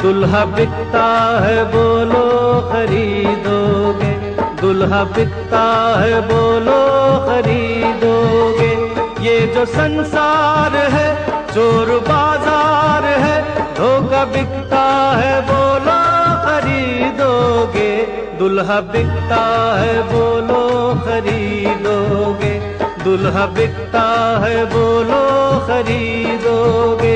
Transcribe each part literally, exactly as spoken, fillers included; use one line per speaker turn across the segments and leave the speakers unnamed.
दुल्हा बिकता है बोलो खरीदोगे, दुल्हा बिकता है बोलो खरीदोगे। ये जो संसार है चोर बाजार है, धोखा बिकता है बोलो खरीदोगे, दुल्हा बिकता है बोलो खरीदोगे, दुल्हा बिकता है बोलो खरीदोगे।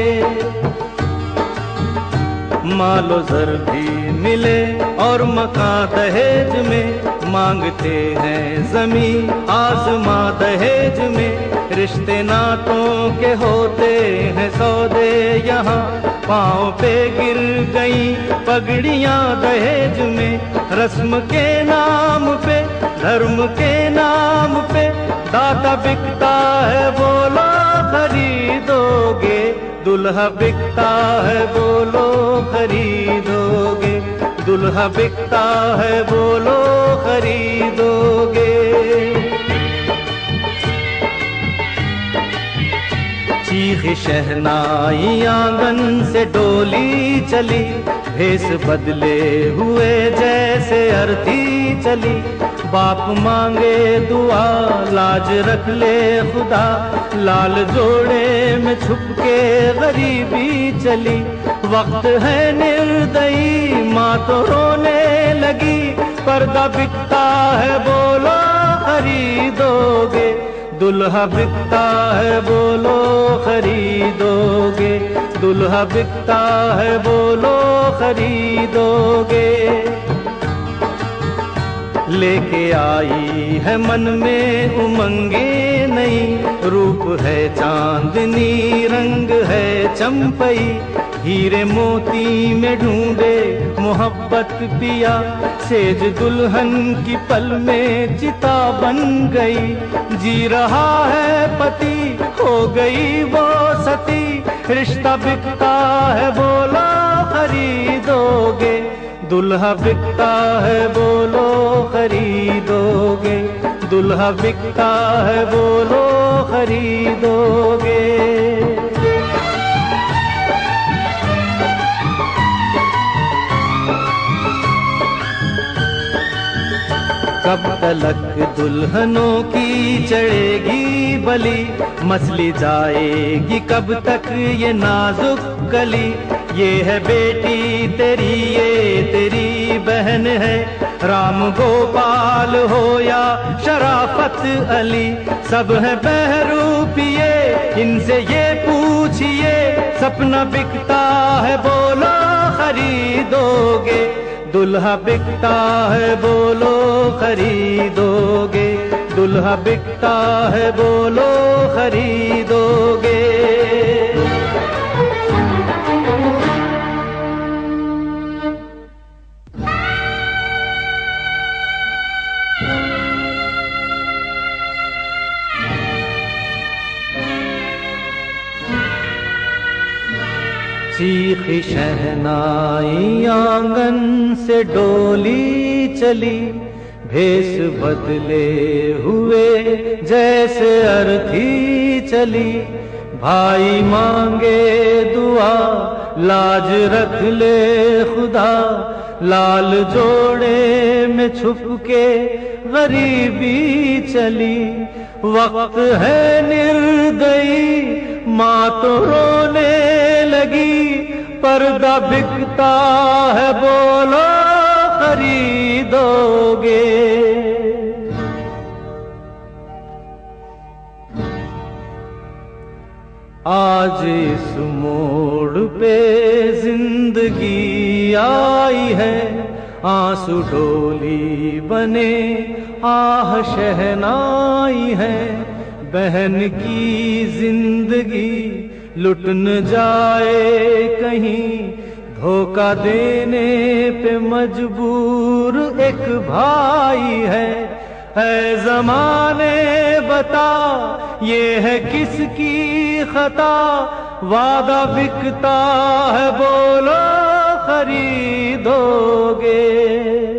मालो जर भी मिले और मकान दहेज में, मांगते हैं जमीन आसमां दहेज में। रिश्ते नातों के होते हैं सौदे यहाँ, पाँव पे गिर गई पगड़ियाँ दहेज में। रस्म के नाम पे धर्म के नाम पे दाता बिकता है बोलो खरीदोगे, दुल्हा बिकता है बोलो खरीदोगे, दुल्हा बिकता है बोलो खरीदोगे। चीख शहनाई आंगन से डोली चली, भेष बदले हुए जैसे अर्थी चली। बाप मांगे दुआ लाज रख ले खुदा, लाल जोड़े में छुप के गरीबी चली। वक्त है निर्दयी माँ तो रोने लगी, पर्दा बिकता है बोलो खरीदोगे, दुल्हा बिकता है बोलो खरीदोगे, दुल्हा बिकता है बोलो खरीदोगे। लेके आई है मन में उमंगे नई, रूप है चांदनी रंग है चंपई। हीरे मोती में ढूंढे मोहब्बत पिया, सेज दुल्हन की पल में चिता बन गई। जी रहा है पति हो गई वो सती, रिश्ता बिकता है बोलो खरीदोगे, दुल्हा बिकता है बोलो खरीदोगे, दुल्हा बिकता है बोलो खरीदोगे। कब तलक दुल्हनों की चढ़ेगी बलि, मसली जाएगी कब तक ये नाजुक कली। ये है बेटी तेरी ये तेरी बहन है, राम गोपाल हो या शराफत अली। सब है बहरूपिये इनसे ये पूछिए, सपना बिकता है बोलो खरीदोगे, दुल्हा बिकता है बोलो खरीदोगे, दुल्हा बिकता है बोलो खरीदोगे। चीखी शहनाई आंगन से डोली चली, भेष बदले हुए जैसे अर्थी चली। भाई मांगे दुआ लाज रख ले खुदा, लाल जोड़े में छुप के गरीबी चली। वक्त है निर्दयी माँ तो रोने लगी, पर्दा बिकता है बोलो खरीदोगे। आज इस मोड़ पे जिंदगी आई है, आंसू डोली बने आह शहनाई है। बहन की जिंदगी लुट न जाए कहीं, धोखा देने पे मजबूर एक भाई है। है ज़माने बता ये है किसकी खता, वादा बिकता है बोलो खरीदोगे।